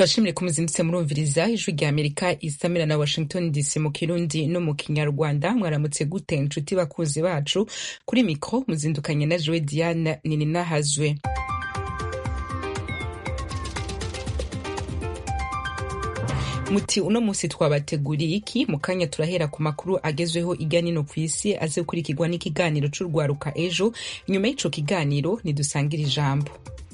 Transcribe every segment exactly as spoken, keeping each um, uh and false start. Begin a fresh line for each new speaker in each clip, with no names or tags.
Turashimire ko muzindutse murumviriza ijwi rya Amerika isamira na Washington D C mu Kirundi no mu Kinyarwanda. Mwaramutse gute inshuti bakuzi bacu, kuri mikro muzindukanye na Joe Diane Nininahazwe. Muti uno musi twabateguriye iki? Mu kanya turahera ku makuru agezweho irya nino kw'isi aze gukurikirwa n'ikiganiro c'urwaruka ejo. Inyuma y'ico kiganiro nidusangira ijambo.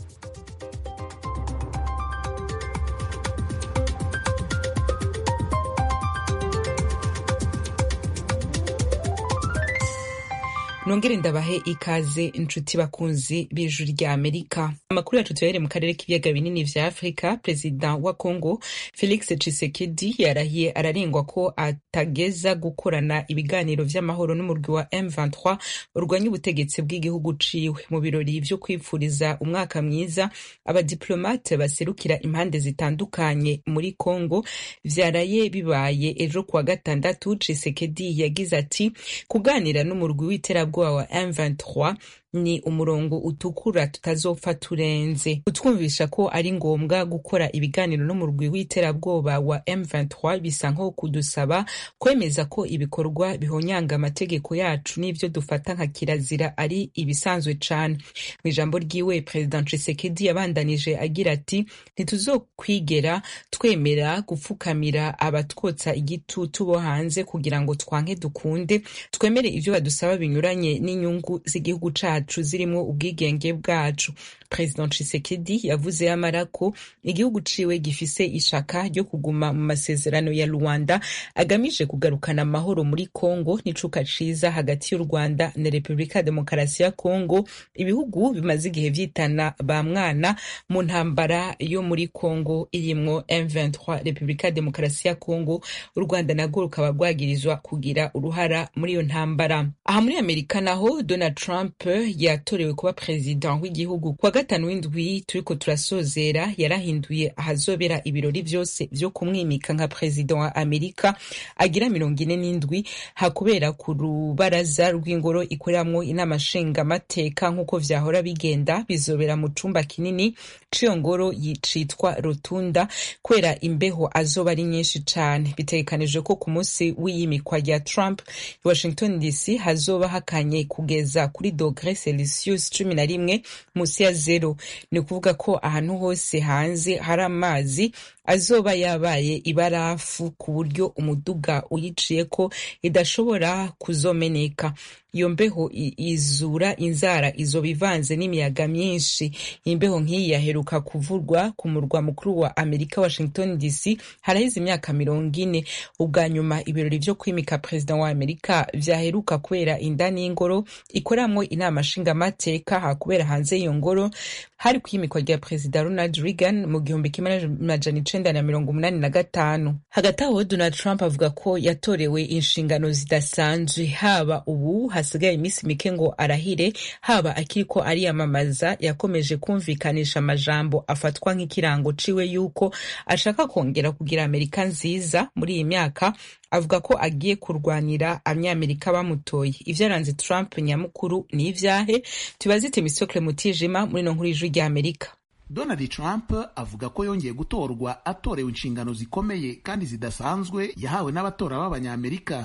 Nongere ndabahe ikaze inshuti bakunzi b'ijwi rya Amerika. Amakuru yacu tuyahere mu karere k'ibiyaga binini vya Afrika. Perezida wa Congo Felix Tshisekedi yarahiye ararengwa ko atageza gukorana ibiganiro vy'amahoro n'umurwi wa M vingt-trois urwanya ubutegetsi bw'igihugu ciwe. Mu birori vyo kwipfuriza umwaka mwiza, abadiplomate baserukira impande zitandukanye muri Congo vyaraye bibaye ejo kuwa gatandatu. Tshisekedi yagize ati kuganira n'umurwi w'iterabwoba wa M vingt-trois ni umurongo utukura tutazopfa turenze. Utwumvisha ko ari ngombwa gukora ibiganiro n'umurwi w'iterabwoba wa M vingt-trois bisa nko kudusaba kwemeza ko ibikorwa bihonyanga amategeko yacu n'ivyo dufata nka kirazira ari ibisanzwe cane. Mu ijambo ryiwe President Tshisekedi yabandanije agira ati ntituzokwigera twemera gupfukamira abatwotsa igitutu bo hanze kugira ngo twanke dukunde, twemere ivyo badusaba binyuranye n'inyungu z'igihugu cacu zirimo ubwigenge bwacu. President Tshisekedi yavuze yamara ko igihugu ciwe gifise ishaka ryo kuguma mu masezerano ya Rwanda agamije kugarukana amahoro muri Congo n'icuka ciza hagati y'u Rwanda na Republika Demokarasi ya Congo. Ibihugu bimaze igihe vyitana ba mwana mu ntambara yo muri Congo irimwo M vingt-trois, Republika Demokarasi ya Congo. U Rwanda narwo rukaba rwagirizwa kugira uruhara muri iyo ntambara. Aha muri Amerika naho Donald Trump yatorewe kuba president w'igihugu. Kwa gatanu w'indwi turiko turasozera yarahinduye ahazobera ibirori vyose vyo kumwimika nka president wa Amerika agira mirongo ine n'indwi, hakubera ku rubaraza rw'ingoro ikoreramwo inama nshingamateka nk'uko vyahora bigenda. Bizobera mu cumba kinini c'iyo ngoro yicitwa Rotunda kubera imbeho azoba ari nyinshi cane. Bitegekanijwe ko ku munsi w'iyimikwa rya Trump i Washington D C hazoba hakanye kugeza kuri dogre Celsius cumi na rimwe musi ya zero. Ni kuvuga ko ahantu hose hanze hari amazi azoba yabaye ibarafu ku buryo umuduga uyiciyeko idashobora kuzomeneka. Iyo mbeho izura inzara izoba ivanze n'imiyaga myinshi. Imbeho nk'iyi yaheruka kuvurwa ku murwa mukuru wa Amerika Washington D C haraheze imyaka mirongo ine. Ubwa nyuma ibirori vyo kwimika president wa Amerika vyaheruka kubera indani y'ingoro ikoramwo inama nshingamateka, hakubera hanze y'iyo ngoro hari kwimikwa rya President Ronald Reagan mu gihumbi kimwe n'amajana icenda na mirongo umunani na gatanu. Hagati aho Donald Trump avuga ko yatorewe inshingano zidasanzwe, haba ubu hasigaye imisi mike ngo arahire, haba akiriko ariyamamaza yakomeje kumvikanisha amajambo afatwa nk'ikirango ciwe yuko ashaka kongera kugira Amerika nziza muri iyi myaka. Avuga ko agiye kurwanira abanyamerika bamutoye. Ivyaranze Trump nyamukuru ni ivyahe? Tubazite Misokle Mutijima muri no nkuru y'ijwi rya Amerika.
Donald Trump avuga ko yongeye gutorwa atorewe inshingano zikomeye kandi zidasanzwe yahawe n'abatora b'abanyamerika.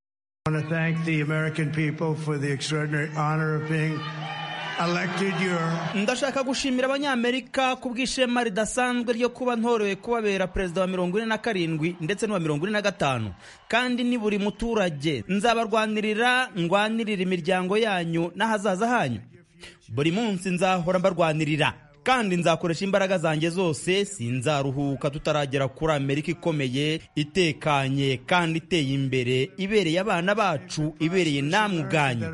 I want to thank the American people for the extraordinary honor of being elected your...
Ndashaka gushimira abanyamerika kubw'ishema ridasanzwe ryo kuba ntorewe kubabera perezida wa mirongo ine na karindwi ndetse n'uwa mirongo ine na gatanu, kandi ni buri muturage nzabarwanirira, ndwanirira imiryango yanyu n'ahazaza hanyu. Buri munsi nzahora mbarwanirira kandi nzakoresha imbaraga zanjye zose. Sinzaruhuka tutaragera kuri Amerika ikomeye, itekanye kandi iteye imbere, ibereye abana bacu, ibereye namwe ubwanyu.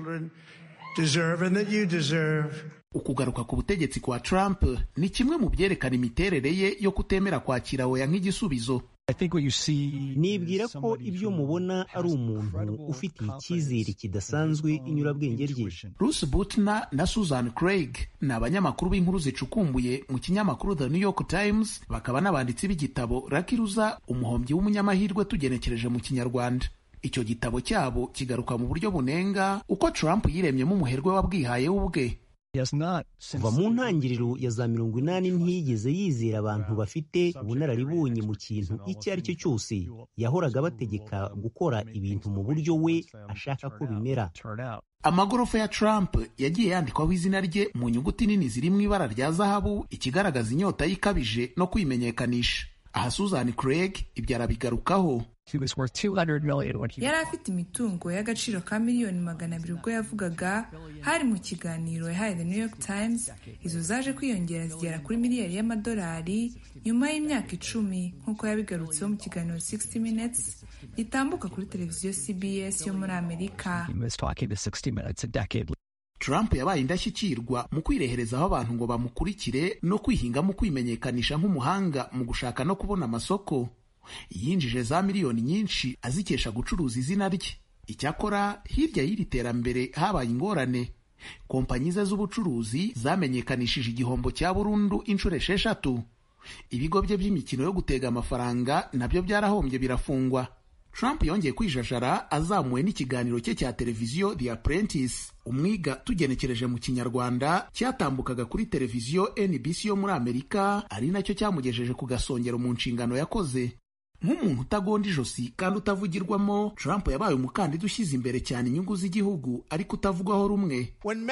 Ukugaruka ku butegetsi kwa Trump ni kimwe mu byerekana imiterere ye yo kutemera kwakira oya nk'igisubizo.
Nibwira ko ibyo mubona ari umuntu ufitiye icyizere kidasanzwe inyurabwenge rye.
Bruce Butner na Susan Craig ni abanyamakuru b'inkuru zicukumbuye mu kinyamakuru The New York Times, bakaba n'abanditsi b'igitabo Lucky Loser, umuhombyi w'umunyamahirwe tugenekereje mu Kinyarwanda. Icyo gitabo cyabo kigaruka mu buryo bunenga uko Trump yiremyemo umuherwe wabwihaye ubwe.
kuva mu ntangiriro ya za mirongo inani ntiyigeze yizera abantu bafite ubunararibonye mu kintu icyo ari cyo cyose. Yahoraga bategeka gukora ibintu mu buryo we ashaka ko bimera.
Amagorofa ya Trump yagiye yandikwaho izina rye mu nyuguti nini ziri mu ibara rya zahabu, ikigaragaza inyota yikabije no kwimenyekanisha. Aha Susan Craig ibyo arabigarukaho.
Yari afite imitungo y'agaciro ka miliyoni magana abiri ubwo yavugaga hari mu kiganiro yahaye The New York Times. Izo zaje kwiyongera zigera kuri miliyari y'amadolari nyuma y'imyaka icumi nk'uko yabigarutseho mu kiganiro sixty minutes gitambuka kuri televiziyo C B S yo muri Amerika.
Trump yabaye indashyikirwa mu kwireherezaho abantu ngo bamukurikire no kwihinga mu kwimenyekanisha nk'umuhanga mu gushaka no kubona amasoko. Yinjije za miliyoni nyinshi azikesha gucuruza izina rye. Icyakora hirya y'iri terambere habaye ingorane. Kompanyi ze z'ubucuruzi zamenyekanishije igihombo cya burundu inshuro esheshatu. Ibigo bye by'imikino yo gutega amafaranga nabyo byarahombye birafungwa. Trump yongeye kwijajara azamuwe n'ikiganiro cye cya televiziyo The Apprentice, umwiga tugenekereje mu kinyarwanda, cyatambukaga kuri televiziyo N B C yo muri Amerika, ari nacyo cyamugejeje ku gasongero mu nshingano yakoze. Nk'umuntu utagonda ijosi kandi utavugirwamo, Trump yabaye umukandida ushyize imbere cyane inyungu z'igihugu ariko utavugwaho rumwe.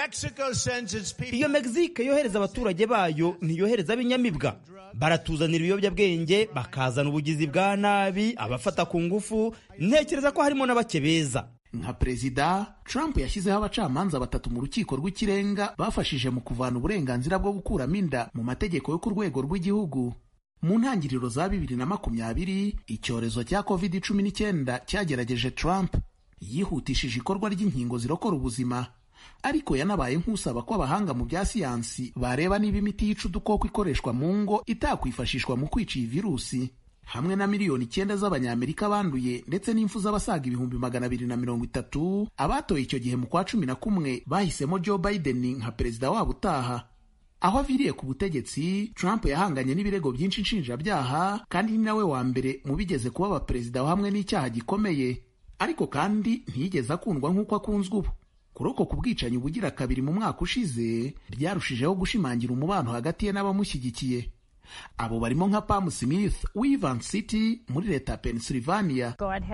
Iyo Mexique yohereza abaturage bayo ntiyohereza abinyamibwa. Baratuzanira ibiyobyabwenge, bakazana ubugizi bwa nabi, abafata ku ngufu. Ntekereza ko harimo n'abake beza.
Nka perezida, Trump yashyizeho abacamanza batatu mu rukiko rw'ikirenga bafashije mu kuvana uburenganzira bwo gukuramo inda mu mategeko yo ku rwego rw'igihugu. Mu ntangiriro za bibiri na makumyabiri, icyorezo cya covid cumi n'icyenda cyagerageje Trump. Yihutishije ikorwa ry'inkingo zirokora ubuzima, ariko yanabaye nk'usaba ko abahanga mu bya siyansi bareba niba imiti yica udukoko ikoreshwa mu ngo itakwifashishwa mu kwica iyi virusi. Hamwe na miliyoni icyenda z'abanyamerika banduye ndetse n'imfu z'abasaga ibihumbi magana abiri na mirongo itatu, abatoye icyo gihe mu kwa cumi na kumwe bahisemo Joe Biden nka perezida wabo utaha. Aho aviriye ku butegetsi, Trump yahanganye n'ibirego byinshi nshinjabyaha kandi ni nawe wa mbere mu bigeze kuba abaperezida hamwe n'icyaha gikomeye. Ariko kandi ntiyigeze akundwa nk'uko akunzwe ubu. Kuroko ku bwicanyi bugira kabiri mu mwaka ushize byarushijeho gushimangira umubano hagati ye n'abamushyigikiye. Abo barimo nka Pam Smith w'Ivan City muri leta ya Pennsylvania.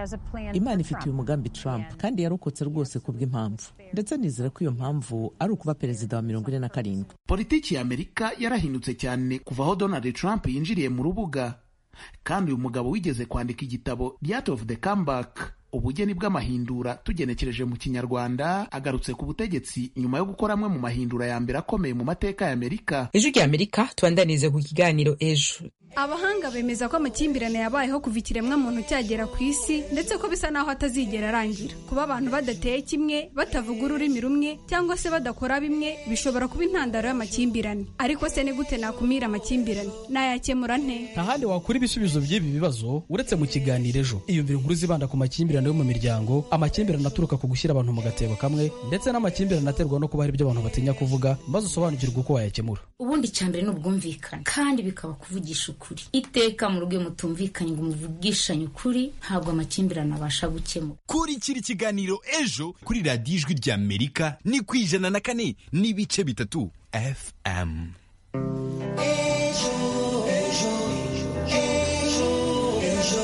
Imana ifitiye umugambi Trump kandi yarokotse rwose kubw'impamvu, ndetse nizera ko iyo mpamvu ari ukuba perezida wa mirongo ine na karindwi.
Politiki ya Amerika yarahindutse cyane kuva aho Donald Trump yinjiriye mu rubuga. Kandi uyu mugabo wigeze kwandika igitabo The Art of the Comeback, ubugeni bw'amahindura tugenekereje mu kinyarwanda, agarutse ku butegetsi nyuma yo gukora amwe mu mahindura ya mbere akomeye mu mateka ya Amerika.
Ijwi rya Amerika tubandanize ku kiganiro ejo.
Abahanga bemeza ko amakimbirane yabayeho kuva ikiremwa muntu cyagera ku isi, ndetse ko bisa naho atazigera arangira. Kuba abantu badateye kimwe, batavuga ururimi rumwe, cyangwa se badakora bimwe bishobora kuba intandaro y'amakimbirane. Ariko se ni gute nakumira amakimbirane? Nayakemura nte?
Nta handi wakura ibisubizo by'ibi bibazo uretse mu kiganiro ejo. Iyumvira inkuru zibanda ku makimbirane yo mu miryango, amakimbirane aturuka ku gushyira abantu mu gatebo kamwe, ndetse n'amakimbirane aterwa no kuba hari ibyo abantu batinya kuvuga, maze usobanukirwe uko wayakemura.
Ubundi cyambere no bwumvikana kandi bikaba kuvugisha ukuri. Iteka mu rugo mutumvikanye ngo muvugishanye ukuri, ntabwo amakimbirane abasha gukemura.
Kuri kiri kiganiro ejo kuri radiyo Ijwi rya Amerika ni ku ijana na kane n'ibice bitatu F M. Ejo, ejo, ejo, ejo,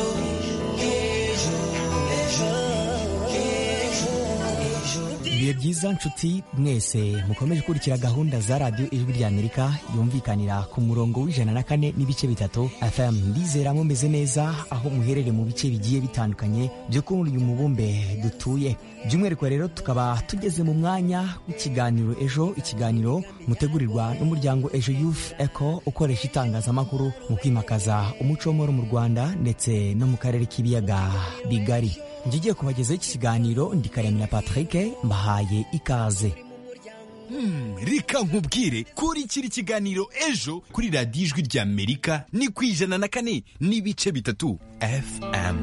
ibihe byiza nshuti mwese mukomeje kurikira gahunda za radiyo Ijwi rya Amerika yumvikanira ku murongo w'ijana na kane n'ibice bitatu F M. Ndizera mumeze neza aho muherere mu bice bigiye bitandukanye byo kuri uyu mubumbe dutuye. By'umwihariko rero tukaba tugeze mu mwanya w'ikiganiro ejo, ikiganiro mutegurirwa n'umuryango Ejo Youth Echo ukoresha itangazamakuru mu kwimakaza umuco w'amahoro mu Rwanda ndetse no mu karere k'ibiyaga bigari. Ngiye kubagezaho iki kiganiro ndi Karemera Patrick, mbahaye ikaze.
Hmm, reka nkubwire kuri kiri kiganiro ejo kuri radiyo Ijwi rya Amerika ni ku ijana na kane n'ibice bitatu F M.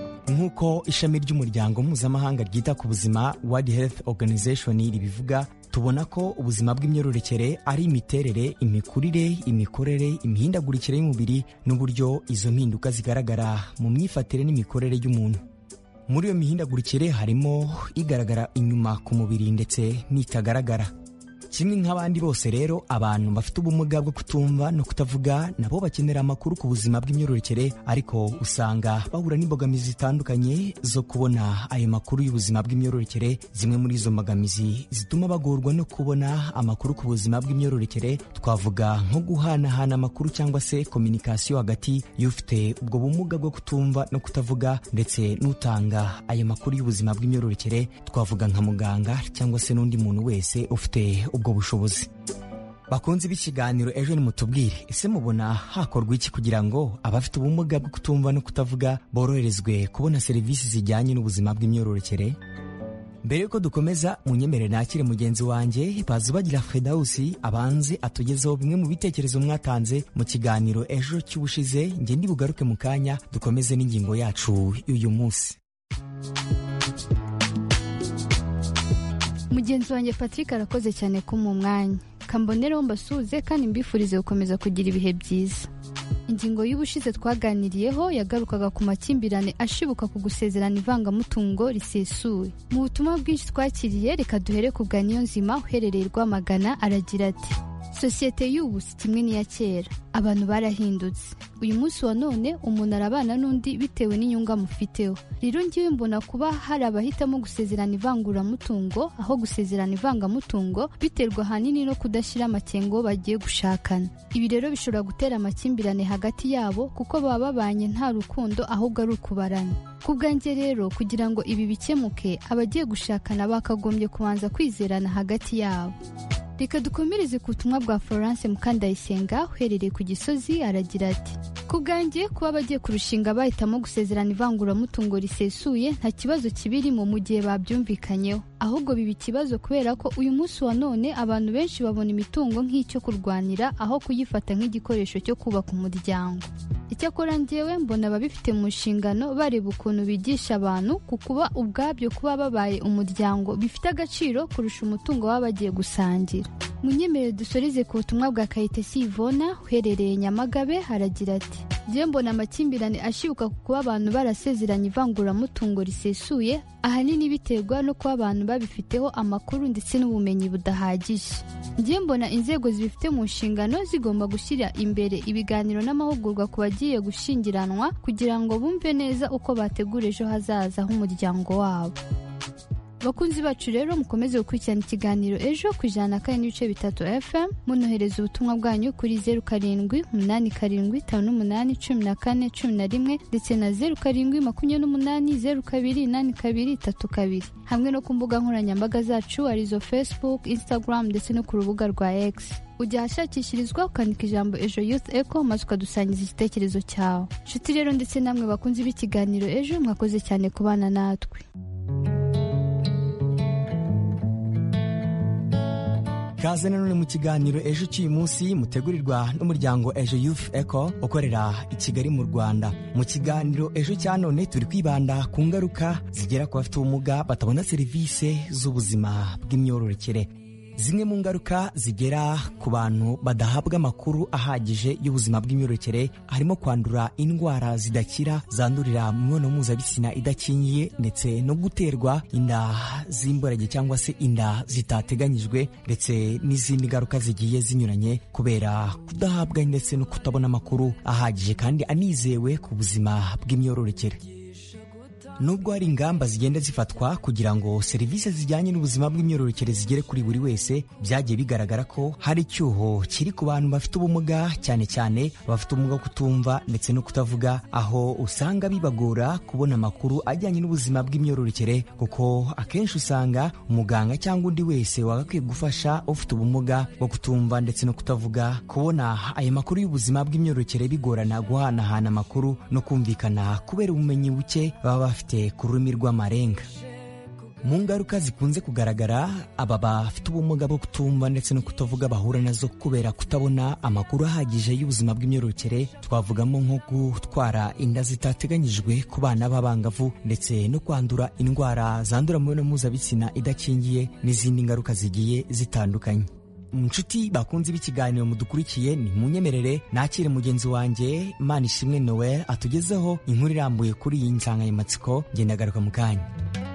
Nk'uko ishami ry'umuryango mpuzamahanga ryita ku buzima World Health Organization ribivuga, tubona ko ubuzima bw'imyororokere ari imiterere, imikurire, imikorere, imihindagurikire y'umubiri n'uburyo izo mpinduka zigaragara mu myifatire n'imikorere y'umuntu. Muri iyo mihindagurikire harimo igaragara inyuma ku mubiri ndetse n'itagaragara. Kimwe nk'abandi bose rero, abantu bafite ubumuga bwo kutumva no kutavuga nabo bakenera amakuru ku buzima bw'imyororokere, ariko usanga bahura n'imbogamizi zitandukanye zo kubona ayo makuru y'ubuzima bw'imyororokere. Zimwe muri izo mbogamizi zituma bagorwa no kubona amakuru ku buzima bw'imyororokere twavuga nko guhanahana amakuru cyangwa se communication hagati y'ufite ubwo bumuga bwo kutumva no kutavuga ndetse n'utanga ayo makuru y'ubuzima bw'imyororokere, twavuga nka muganga cyangwa se n'undi muntu wese ufite ubwo bushobozi. Bakunze b'ikiganiro ejo nimutubwire, ese mubona hakorwa iki kugira ngo abafite ubumuga bwo kutumva no kutavuga boroherezwe kubona serivisi zijyanye n'ubuzima bw'imyororokere? Mbere yuko dukomeza, munyemerere nakire mugenzi wanjye Bazubagira Fredausi abanze atugezeho bimwe mu bitekerezo mwatanze mu kiganiro ejo cy'ubushize. Nge ndi bugaruke mu kanya dukomeze n'ingingo yacu y'uyu munsi.
Mugenzi wanjye Patrick arakoze cyane ko mu mwanya. Kambonereho mbasuze kandi mbifurize gukomeza kugira ibihe byiza. Ingingo y'ubushize twaganiriyeho yagarukaga ku makimbirane ashibuka ku gusezerana ivangamutungo risesuye. Mu butumwa bwinshi twakiriye, reka duhere ku bwa Niyonzima uherereye Rwamagana. Aragira ati: sosiyete y'ubu si kimwe n'iya kera, abantu barahindutse. Uyu munsi wa none umuntu arabana n'undi bitewe n'inyungu amufiteho. Rero ngiwe mbona kuba hari abahitamo gusezerana ivanguramutungo aho gusezerana ivangamutungo biterwa ahanini no kudashyira amakengo bagiye gushakana. Ibi rero bishobora gutera amakimbirane hagati yabo kuko baba babanye nta rukundo ahubwo ari ukubarana. Ku bwanjye rero, kugira ngo ibi bikemuke, abagiye gushakana bakagombye kubanza kwizerana hagati yabo. Reka dukomereze ku butumwa bwa Florence Mukandayisenga uherereye ku Gisozi. Aragira ati: ku bwanjye kuba bagiye kurushinga bahitamo gusezerana ivanguramutungo risesuye nta kibazo kibirimo mu gihe babyumvikanyeho, ahubwo biba ikibazo kubera ko uyu munsi wa none abantu benshi babona imitungo nk'icyo kurwanira aho kuyifata nk'igikoresho cyo kubaka umuryango. Icyakora njyewe mbona ababifite mu nshingano bareba ukuntu bigisha abantu ku kuba ubwabyo kuba babaye umuryango bifite agaciro kurusha umutungo baba bagiye gusangira. Munyemerere dusoreze ku butumwa bwa Kayitesi Ivona uherereye Nyamagabe. Haragira ati: njyewe mbona amakimbirane ashibuka ku kuba abantu barasezeranye ivanguramutungo risesuye ahanini biterwa no kuba abantu babifiteho amakuru ndetse n'ubumenyi budahagije. Njyewe mbona inzego zibifite mu nshingano zigomba gushyira imbere ibiganiro n'amahugurwa ku bagiye gushyingiranwa kugira ngo bumve neza uko bategura ejo hazaza h'umuryango wabo. Bakunzi bacu rero, mukomeze gukurikirana ikiganiro ejo ku ijana na kane n'ibice bitatu F M, munohereza ubutumwa bwanyu kuri zeru karindwi umunani karindwi tanu n'umunani cumi na kane cumi na rimwe ndetse na zeru karindwi makumyabiri n'umunani zeru kabiri inani kabiri itatu kabiri, hamwe no ku mbuga nkoranyambaga zacu arizo Facebook, Instagram ndetse no ku rubuga rwa X. Ujya ahashakishirizwa ukandika ijambo Ejo Youth Echo maze ukadusangiza igitekerezo cyawe. Nshuti rero ndetse namwe bakunzi b'ikiganiro ejo, mwakoze cyane kubana natwe.
Kaze nanone mu kiganiro ejo cy'uyu munsi mutegurirwa n'umuryango Ejo Youth Echo ukorera i Kigali mu Rwanda. Mu kiganiro ejo cya none turi kwibanda ku ngaruka zigera ku bafite ubumuga batabona serivisi z'ubuzima bw'imyororokere. Zimwe mu ngaruka zigera ku bantu badahabwa amakuru ahagije y'ubuzima bw'imyororokere harimo kwandura indwara zidakira zandurira mu mibonano mpuzabitsina idakingiye ndetse no guterwa inda z'imburagihe cyangwa se inda zitateganyijwe ndetse n'izindi ngaruka zigiye zinyuranye kubera kudahabwa ndetse no kutabona amakuru ahagije kandi anizewe ku buzima bw'imyororokere. Nubwo hari ingamba zigenda zifatwa kugira ngo serivisi zijyanye n'ubuzima bw'imyororokere zigere kuri buri wese, byagiye bigaragara ko hari icyuho kiri ku bantu bafite ubumuga, cyane cyane bafite ubumuga kutumva ndetse no kutavuga, aho usanga bibagora kubona amakuru ajyanye n'ubuzima bw'imyororokere kuko akenshi usanga umuganga cyangwa undi wese wagakwiye gufasha ufite ubumuga bwo kutumva ndetse no kutavuga kubona ayo makuru y'ubuzima bw'imyororokere bigorana guhanahana amakuru no kumvikana kubera ubumenyi buke baba bafite ku rurimi rw'amarenga. mu ngaruka zikunze kugaragara aba bafite ubumuga bwo kutumva ndetse no kutavuga bahura nazo kubera kutabona amakuru ahagije y'ubuzima bw'imyororokere twavugamo nko gutwara inda zitateganyijwe ku bana b'abangavu ndetse no kwandura indwara zandura mu mibonano mpuzabitsina idakingiye n'izindi ngaruka zigiye zitandukanye. Inshuti bakunze b'ikiganiro mudukurikiye ni munyemerere nakire mugenzi wanjye Manishimwe Noel atugezeho inkuru irambuye kuri iyi nsanganyamatsiko. Ngenda garuka mu kanya.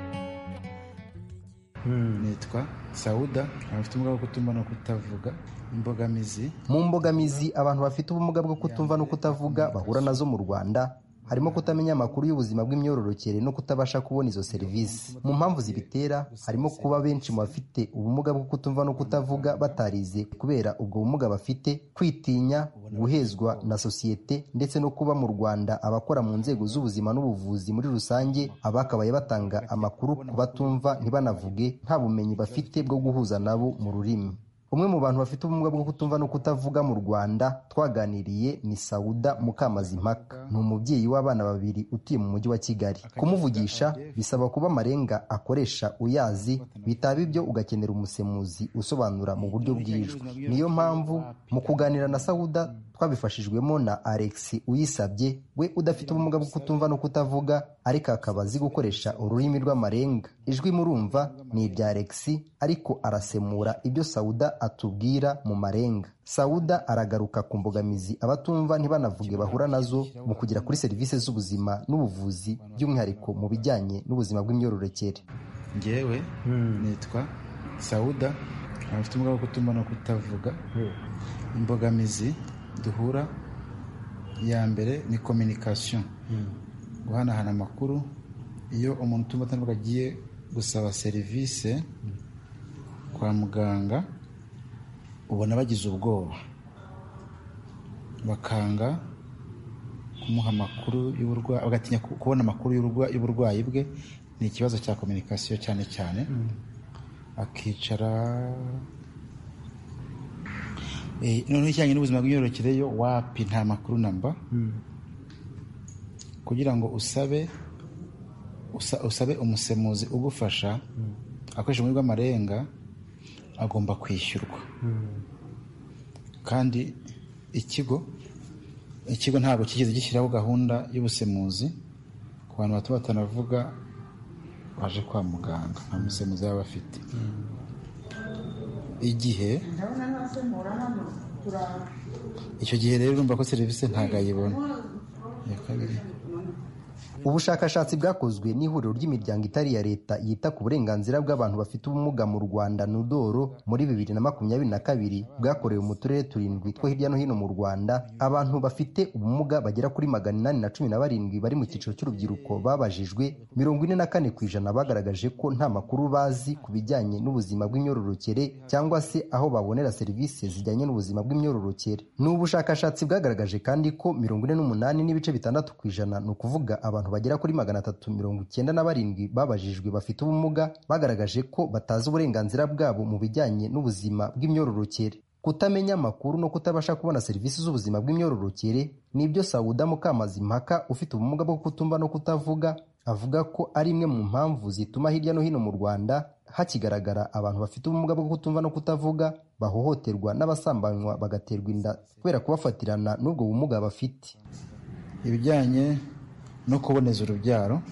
Nitwa Sauda, abafite ubumuga bwo kutumva no kutavuga. Imbogamizi
mu mbogamizi abantu bafite ubumuga bwo kutumva no kutavuga bahura nazo mu Rwanda harimo kutamenya amakuru y'ubuzima bw'imyororokere no kutabasha kubona izo serivisi. Mu mpamvu zibitera harimo kuba benshi mu bafite ubumuga bwo kutumva no kutavuga batarize kubera ubwo bumuga bafite, kwitinya, guhezwa na sosiyete ndetse no kuba mu Rwanda abakora mu nzego z'ubuzima n'ubuvuzi muri rusange abakabaye batanga amakuru ku batumva ntibanavuge nta bumenyi bafite bwo guhuza nabo mu rurimi. Umwe mu bantu bafite ubumuga bwo kutumva no kutavuga mu Rwanda twaganiriye ni Sauda Mukamazimpaka. Ni umubyeyi w'abana babiri utuye mu mujyi wa Kigali. Kumuvugisha bisaba kuba amarenga akoresha uyazi, bitaba ibyo ugakenera umusemuzi usobanura mu buryo bw'ijwi. Niyo mpamvu mu kuganira na Sauda twabifashijwemo na Alex Uyisabye, we udafite ubumuga bwo kutumva no kutavuga ariko akaba azi gukoresha ururimi rw'amarenga. Ijwi murumva ni irya Alex ariko arasemura ibyo Sauda atubwira mu marenga. Sauda aragaruka ku mbogamizi abatumva ntibanavuge bahura nazo mu kugera kuri serivisi z'ubuzima n'ubuvuzi by'umwihariko mu bijyanye n'ubuzima bw'imyororokere.
Ngewe nitwa Sauda, abafite ubumuga bwo kutumva no kutavuga. Imbogamizi duhura ya mbere ni communication, guhanahana amakuru. Iyo umuntu utumva atavuga agiye gusaba serivisi kwa muganga ubona bagize ubwoba, bakanga kumuha amakuru y'uburwayi, bagatinya kubona amakuru y'uburwayi bwe. Ni ikibazo cya communication cyane cyane. Akicara eh none cyane n'ubuzima bw'imyororokere yo wapi nta makuru namba. Kugira ngo usabe usa, usabe umusemuzi ugufasha akoresha muri bw'amarenga agomba kwishyurwa. Kandi ikigo ikigo ntabwo kigeze gishyiraho gahunda y'ubusemuzi ku bantu bato batanavuga baje kwa muganga, nta musemuzi baba bafite. Igihe icyo gihe rero urumva ko serivisi ntago ayibona.
Ubushakashatsi bwakozwe n'ihuriro ry'imiryango itari ya leta yita ku burenganzira bw'abantu bafite ubumuga mu Rwanda Nudoro muri bibiri na makumyabiri na kabiri bwakorewe mu turere turindwi two hirya no hino mu Rwanda. Abantu bafite ubumuga bagera kuri magana inani na cumi na barindwi bari mu cyiciro cy'urubyiruko babajijwe, mirongo ine na kane ku ijana bagaragaje ko nta makuru bazi ku bijyanye n'ubuzima bw'imyororokere cyangwa se aho babonera serivisi zijyanye n'ubuzima bw'imyororokere. N'ubushakashatsi bwagaragaje kandi ko mirongo ine n'umunani n'ibice bitandatu ku ijana ni ukuvuga abantu bagera kuri magana atatu mirongo icyenda na barindwi babajijwe bafite ubumuga bagaragaje ko batazi uburenganzira bwabo mu bijyanye n'ubuzima bw'imyororokere. Kutamenya amakuru no kutabasha kubona serivisi z'ubuzima bw'imyororokere nibyo Sauda Mukamazimpaka ufite ubumuga bwo kutumva no kutavuga avuga ko ari imwe mu mpamvu zituma hirya no hino mu Rwanda hakigaragara abantu bafite ubumuga bwo kutumva no kutavuga bahohoterwa n'abasambanywa bagaterwa inda kubera kubafatirana n'ubwo bumuga bafite.
Ibijyanye no kuboneza urubyaro,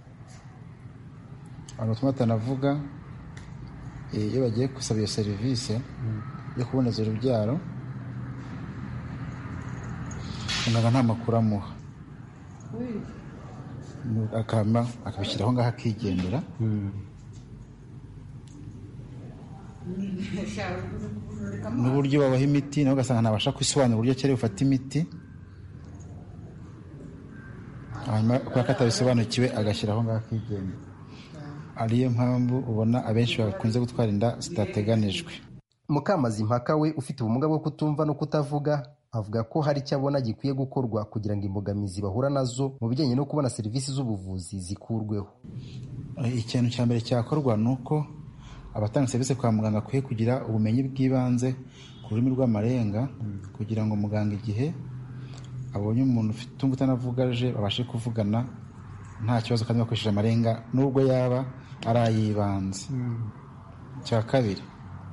abantu batanavuga iyo bagiye gusaba iyo serivisi yo kuboneza urubyaro muganga nta makuru amuha, akama akabishyiraho ngaho akigendera. N'uburyo babaha imiti nawe ugasanga ntabasha kwisobanura uburyo cyari bufata imiti, hanyuma kubera ko atabisobanukiwe agashyiraho ngaho akigendera. Ariyo mpamvu ubona abenshi bakunze gutwara inda zitateganijwe.
Mukamazimpaka we ufite ubumuga bwo kutumva no kutavuga avuga ko hari icyo abona gikwiye gukorwa kugira ngo imbogamizi bahura nazo mu bijyanye no kubona serivisi z'ubuvuzi zikurweho.
Ikintu cya mbere cyakorwa ni uko abatanga serivisi kwa muganga akwiye kugira ubumenyi bw'ibanze ku rurimi rw'amarenga kugira ngo muganga igihe abonye umuntu ufite utumva utanavugaje babashe kuvugana nta kibazo kandi bakoresheje amarenga, nubwo yaba arayibanza. Cya kabiri,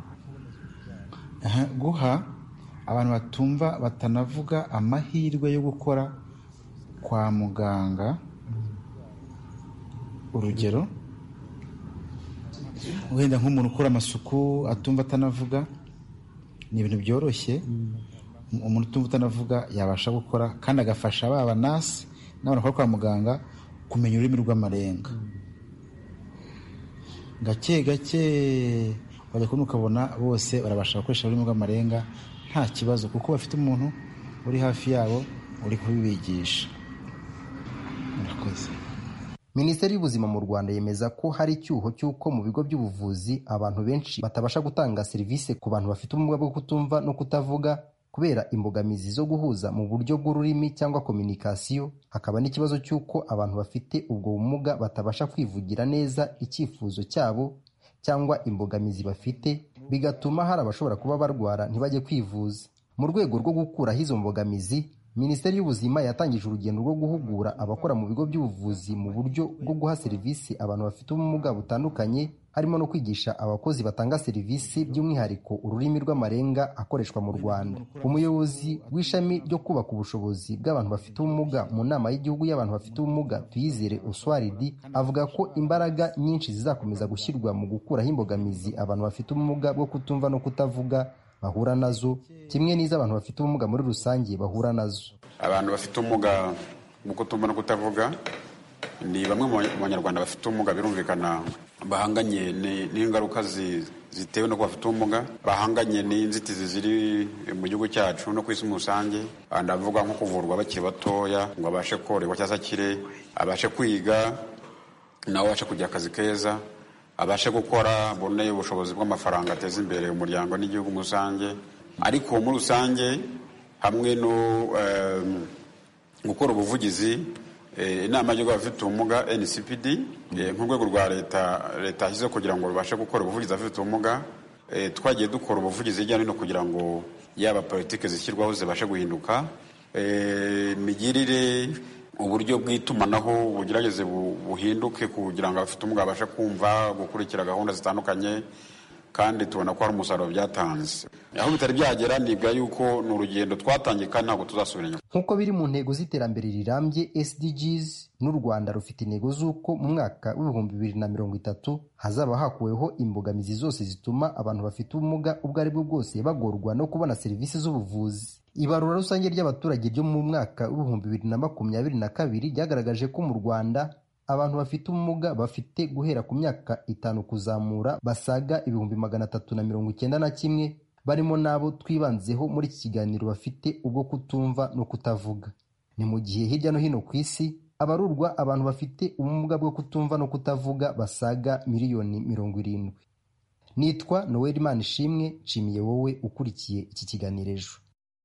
guha abantu batumva batanavuga amahirwe yo gukora kwa muganga. Urugero, wenda nk'umuntu ukora amasuku atumva atanavuga, ni ibintu byoroshye. Umuntu utumva utanavuga yabasha gukora kandi agafasha baba nasi n'abantu bakora kwa muganga kumenya ururimi rw'amarenga. Gake gake wajya kubona ukabona bose barabasha gukoresha ururimi rw'amarenga nta kibazo, kuko bafite umuntu uri hafi yabo uri kubibigisha. Murakoze.
Minisiteri y'Ubuzima mu Rwanda yemeza ko hari icyuho cy'uko mu bigo by'ubuvuzi abantu benshi batabasha gutanga serivisi ku bantu bafite ubumuga bwo kutumva no kutavuga kubera imbogamizi zo guhuza mu buryo bw'ururimi cyangwa kominikasiyo. Hakaba n'ikibazo cy'uko abantu bafite ubwo bumuga batabasha kwivugira neza icyifuzo cyabo cyangwa imbogamizi bafite, bigatuma hari abashobora kuba barwara ntibajye kwivuza. Mu rwego rwo gukuraho izo mbogamizi, Minisiteri y'Ubuzima yatangije urugendo rwo guhugura abakora mu bigo by'ubuvuzi mu buryo bwo guha serivisi abantu bafite ubumuga butandukanye, harimo no kwigisha abakozi batanga serivisi by'umwihariko ururimi rw'amarenga akoreshwa mu Rwanda. Umuyobozi w'ishami ryo kubaka ubushobozi bw'abantu bafite ubumuga mu nama y'igihugu y'abantu bafite ubumuga Tuyizere Oswaridi avuga ko imbaraga nyinshi zizakomeza gushyirwa mu gukuraho imbogamizi abantu bafite ubumuga bwo kutumva no kutavuga bahura nazo, kimwe n'iz'abantu bafite ubumuga muri rusange bahura nazo.
Abantu bafite ubumuga mu kutumva no kutavuga ni bamwe mu banyarwanda bafite ubumuga, birumvikana bahanganye n'ingaruka zitewe no kuba bafite ubumuga, bahanganye n'inzitizi ziri mu gihugu cyacu no ku isi muri rusange. Ndavuga nko kuvurwa bakiri batoya ngo abashe korerwa cyangwa se akire, abashe kwiga nawe abashe kugira akazi keza, abashe gukora abone ubushobozi bw'amafaranga ateza imbere umuryango n'igihugu muri rusange. Ariko muri rusange hamwe no gukora ubuvugizi, inama y'igihugu y'abafite ubumuga N C P D nk'urwego rwa leta leta yashyizeho kugira ngo rubashe gukora ubuvugizi abafite ubumuga, twagiye dukora ubuvugizi hirya no hino kugira ngo yaba politiki zishyirwaho zibashe guhinduka, imigirire, uburyo bw'itumanaho bugerageze buhinduke kugira ngo abafite ubumuga babashe kumva, gukurikira gahunda zitandukanye, kandi tubona ko hari umusaruro byatanze. Aho bitari byagera nibwa yuko ni urugendo twatangiye kandi ntabwo tuzasubira inyuma.
Nk'uko biri mu ntego z'iterambere rirambye S D Gs, n'u Rwanda rufite intego z'uko mu mwaka w'ibihumbi bibiri na mirongo itatu hazaba hakuweho imbogamizi zose zituma abantu bafite ubumuga ubwo ari bwo bwose bagorwa no kubona serivisi z'ubuvuzi. Ibarura rusange ry'abaturage ryo mu mwaka w'ibihumbi bibiri na makumyabiri na kabiri ryagaragaje ko mu Rwanda abantu bafite ubumuga bafite guhera ku myaka itanu kuzamura basaga ibihumbi magana atatu na mirongo icyenda na kimwe, barimo n'abo twibanzeho muri iki kiganiro bafite ubwo kutumva no kutavuga. Ni mu gihe hirya no hino ku isi abarurwa abantu bafite ubumuga bwo kutumva no kutavuga basaga miliyoni mirongo irindwi. Nitwa Noel Manishimwe, nshimiye wowe ukurikiye iki kiganiro ejo.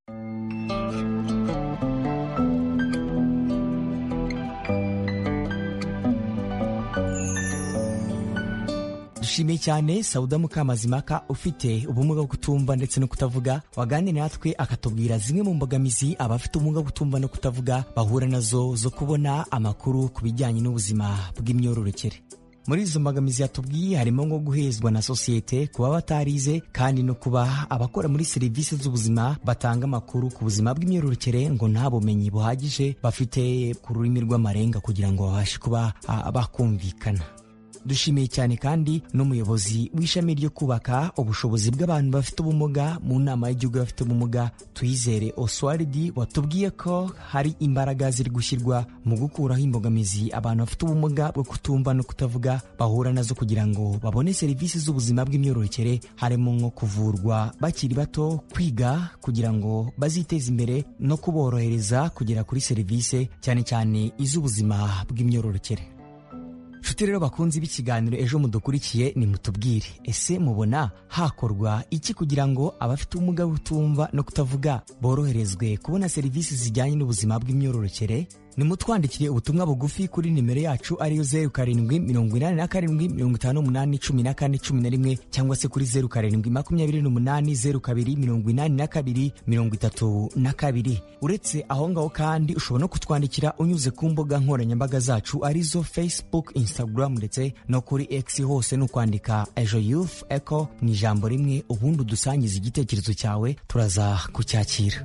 Dushimiye cyane Sauda Mukamazimaka ufite ubumuga bwo kutumva ndetse no kutavuga, waganiriye natwe akatubwira zimwe mu mbogamizi abafite ubumuga bwo kutumva no kutavuga bahura nazo zo kubona amakuru ku bijyanye n'ubuzima bw'imyororokere. Muri izo mbogamizi yatubwiye harimo nko guhezwa na sosiyete, kuba batarize, kandi no kuba abakora muri serivisi z'ubuzima batanga amakuru ku buzima bw'imyororokere ngo nta bumenyi buhagije bafite ku rurimi rw'amarenga kugira ngo babashe kuba bakumvikana. Dushimiye cyane kandi n'umuyobozi w'ishami ryo kubaka ubushobozi bw'abantu bafite ubumuga mu nama y'igihugu y'abafite ubumuga Tuyizere Oswaridi, watubwiye ko hari imbaraga ziri gushyirwa mu gukuraho imbogamizi abantu bafite ubumuga bwo kutumva no kutavuga bahura nazo kugira ngo babone serivisi z'ubuzima bw'imyororokere, harimo nko kuvurwa bakiri bato, kwiga kugira ngo baziteze imbere no kuborohereza kugera kuri serivisi cyane cyane iz'ubuzima bw'imyororokere. Nshuti rero bakunzi b'ikiganiro ejo mudukurikiye, ni mutubwire, ese mubona hakorwa iki kugira ngo abafite ubumuga butumva no kutavuga boroherezwe kubona serivisi zijyanye n'ubuzima bw'imyororokere? nimutwandikire ubutumwa bugufi kuri nimero yacu ariyo zeru karindwi mirongo inani na karindwi mirongo itanu n'umunani cumi na kane cumi na rimwe cyangwa se kuri zeru karindwi makumyabiri n'umunani zeru kabiri mirongo inani na kabiri mirongo itatu na kabiri. Uretse aho ngaho kandi ushobora no kutwandikira unyuze ku mbuga nkoranyambaga zacu arizo Facebook, Instagram ndetse no kuri X, hose no kwandika Ejo Youth Echo mu ijambo rimwe, ubundi udusangiza igitekerezo cyawe turaza kucyakira.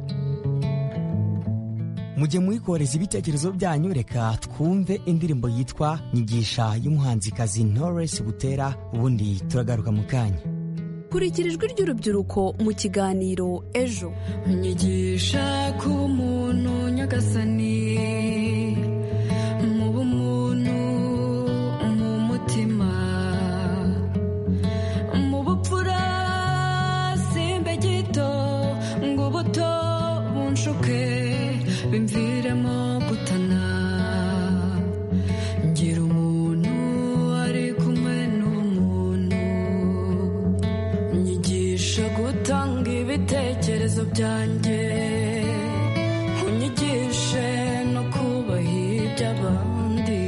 Mujye mwikoreza ibitekerezo byanyu, reka twumve indirimbo yitwa Nyigisha y'umuhanzikazi Knowless Butera, ubundi turagaruka mu kanya.
Kurikira ijwi ry'urubyiruko mu kiganiro Ejo. Nyigisha ku muntu nyagasani, mu bumuntu, mu mutima, mu bupfura simbe gito, ngo buto bunshuke bimviremo gutana. Ngira umuntu ari kumwe n'umuntu, nyigisha gutanga ibitekerezo byanjye, unyigishe no kubaha iby'abandi,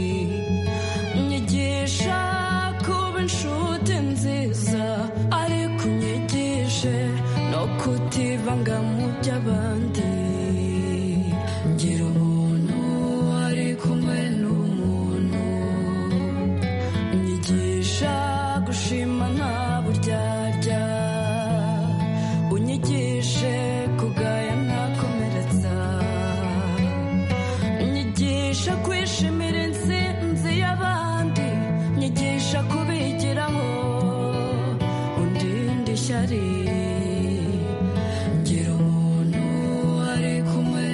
nyigisha kuba inshuti nziza, ariko unyigishe no kutivanga mu by'abandi. Ngira umuntu ari kumwe n'umuntu, unyigisha gushima nta buryarya, unyigishe kugaya ntakomeretsa, unyigisha kwishimira intsinzi y'abandi, nyigisha kubigiraho undinde ishyari. Ngira umuntu ari kumwe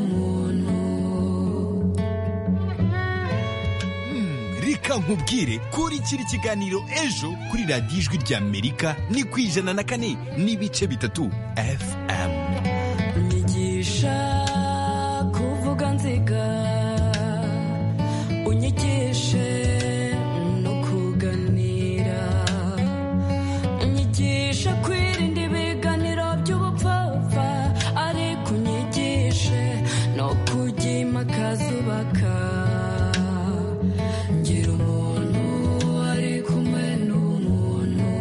reka nkubwire kuri kiri kiganiro Ejo kuri radiyo Ijwi ry'Amerika ni ku ijana na kane n'ibice bitatu F M.
Unyigisha kuvuga nziga, unyigishe no kuganira, unyigisha kwirinda ibiganiro by'ubupfapfa, ariko unyigishe no kujya impaka zubaka. Ngira umuntu ari kumwe n'umuntu,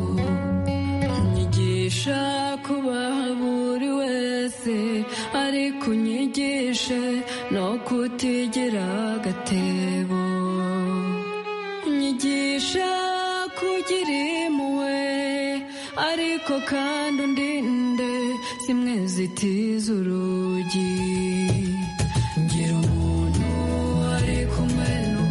unyigisha kubaha buri wese, ariko unyigishe no kutigira agatebo, unyigisha kugira impuhwe, ariko kandi undinde zimwe zitiza urugi. Ngira umuntu ari kumwe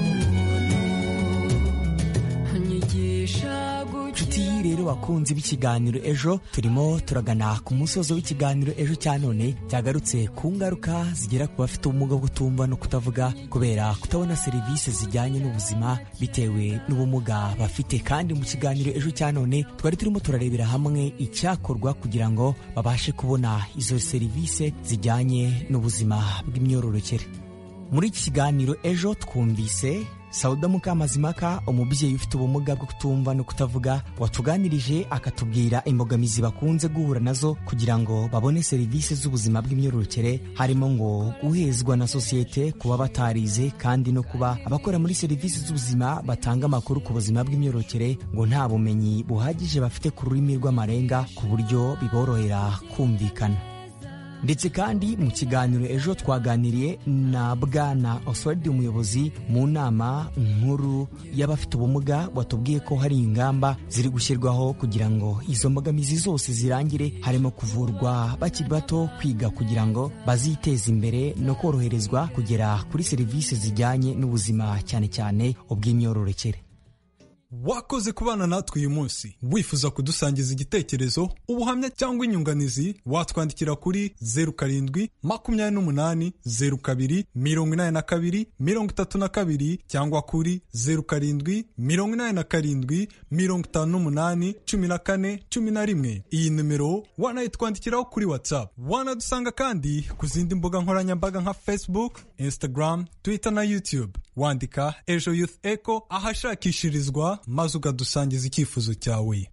Nshuti rero bakunzi b'ikiganiro Ejo, turimo turagana ku musozo w'ikiganiro Ejo cya none, cyagarutse ku ngaruka zigera ku bafite ubumuga bwo kutumva no kutavuga kubera kutabona serivisi zijyanye n'ubuzima bitewe n'ubumuga bafite. Kandi mu kiganiro Ejo cya none twari turimo turarebera hamwe icyakorwa kugira ngo babashe kubona izo serivisi zijyanye n'ubuzima bw'imyororokere. Muri iki kiganiro Ejo twumvise Sauda Mukamazimaka, umubyeyi ufite ubumuga bwo kutumva no kutavuga, watuganirije akatubwira imbogamizi bakunze guhura nazo kugira ngo babone serivisi z'ubuzima bw'imyororokere, harimo ngo guhezwa na sosiyete, kuba batarize, kandi no kuba abakora muri serivisi z'ubuzima batanga amakuru ku buzima bw'imyororokere ngo nta bumenyi buhagije bafite ku rurimi rw'amarenga ku buryo biborohera kumvikana. Ndetse kandi mu kiganiro Ejo twaganiriye na Bwana Oswald, umuyobozi mu nama nkuru y'abafite ubumuga, watubwiye ko hari ingamba ziri gushyirwaho kugira ngo izo mbogamizi zose zirangire, harimo kuvurwa bakiri bato, kwiga kugira ngo baziteze imbere no koroherezwa kugera kuri serivisi zijyanye n'ubuzima cyane cyane ubw'imyororokere.
Wakoze kubana natwe uyu munsi. Wifuza kudusangiza igitekerezo, ubuhamya cyangwa inyunganizi, watwandikira kuri zeru karindwi makumyabiri n'umunani zeru kabiri mirongo inani na kabiri mirongo itatu na kabiri cyangwa kuri zeru karindwi mirongo inani na karindwi mirongo itanu n'umunani cumi na kane cumi na rimwe. Iyi nimero wanayitwandikiraho kuri WhatsApp. Wanadusanga kandi ku zindi mbuga nkoranyambaga nka Facebook, Instagram, Twitter na YouTube. Wandika Ejo Youth Echo ahashakishirizwa maze ukadusangiza icyifuzo cyawe.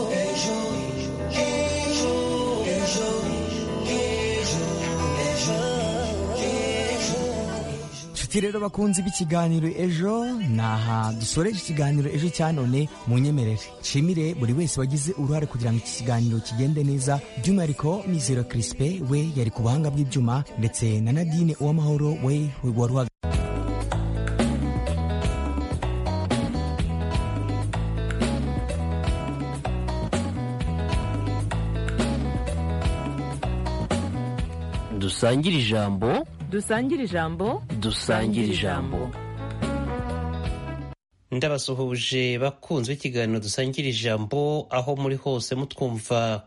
Ejo, ejo, ejo, ejo, ejo, ejo.
nshuti rero bakunzi b'ikiganiro ejo, naha dusoreje ikiganiro ejo cya none. Munyemerere nshimire buri wese wagize uruhare kugira ngo iki kiganiro kigende neza, by'umwihariko Mizero Crispe we yari ku buhanga bw'ibyuma, ndetse na Nadine Uwamahoro we wari
dusangire ijambo
dusangire ijambo
dusangire ijambo. ndabasuhuje bakunzwe ikiganiro dusangira ijambo aho muri hose mutwumva